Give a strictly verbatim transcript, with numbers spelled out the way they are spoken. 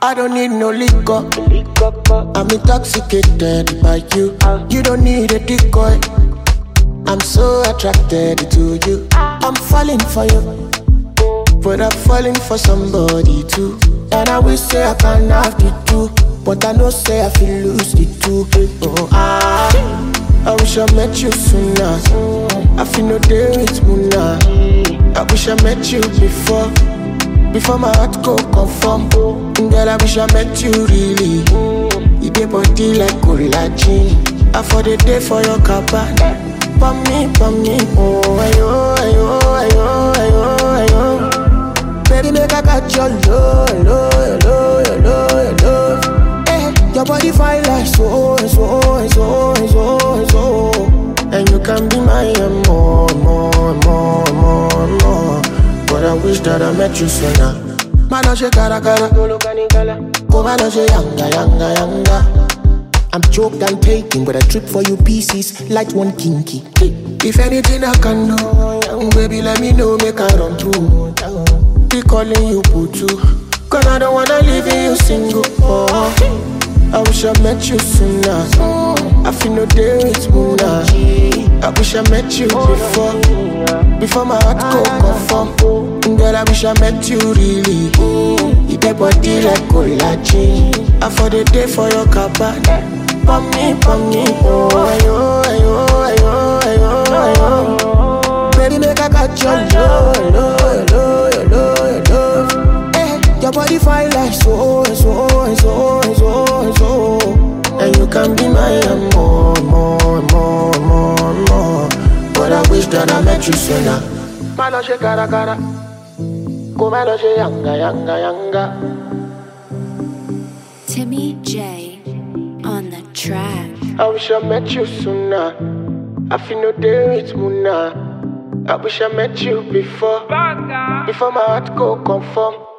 I don't need no liquor. I'm intoxicated by you. You don't need a decoy. I'm so attracted to you. I'm falling for you, but I'm falling for somebody too. And I wish say I can have the two, but I know say I feel lose the two. Oh, I, I wish I met you sooner. I feel no day with Muna. I wish I met you before, before my heart go conform. Girl, I wish I met you really. You dey body like collagen. I for the day for your cabana. Pam me, pam me, oh ayo, ayo, ayo, ayo, ayo. Baby, make I catch your love, love, love, love, love. Eh, your body fine like so, so, so, so, so. And you can be my more, more, more, more, more. But I wish that I met you sooner. Manoche cara cara, go manoche yanga yanga yanga. I'm choked and taking, but I trip for you pieces, light one kinky. If anything I can know, baby let me know, make I run through. Be calling you Putu, cause I don't wanna leave you single. Oh, I wish I met you sooner. I feel no day with Muna. I wish I met you before, before my heart go conform. Girl, I wish I met you really. You dey body like collagen. I for the day for your cabana. Pam me, pam me, oh ayo, ayo, ayo, ayo, ayo. Baby, make I catch your love, love, love, love, love. Eh, your body fine like so, so, so, so, so. And you can be my more, more, more, more, more. But I wish that I met you sooner. Manoche cara cara, go manoche yanga yanga yanga. Timmy J on the track. I wish I met you sooner. I feel no day with Muna. I wish I met you before, before my heart go conform.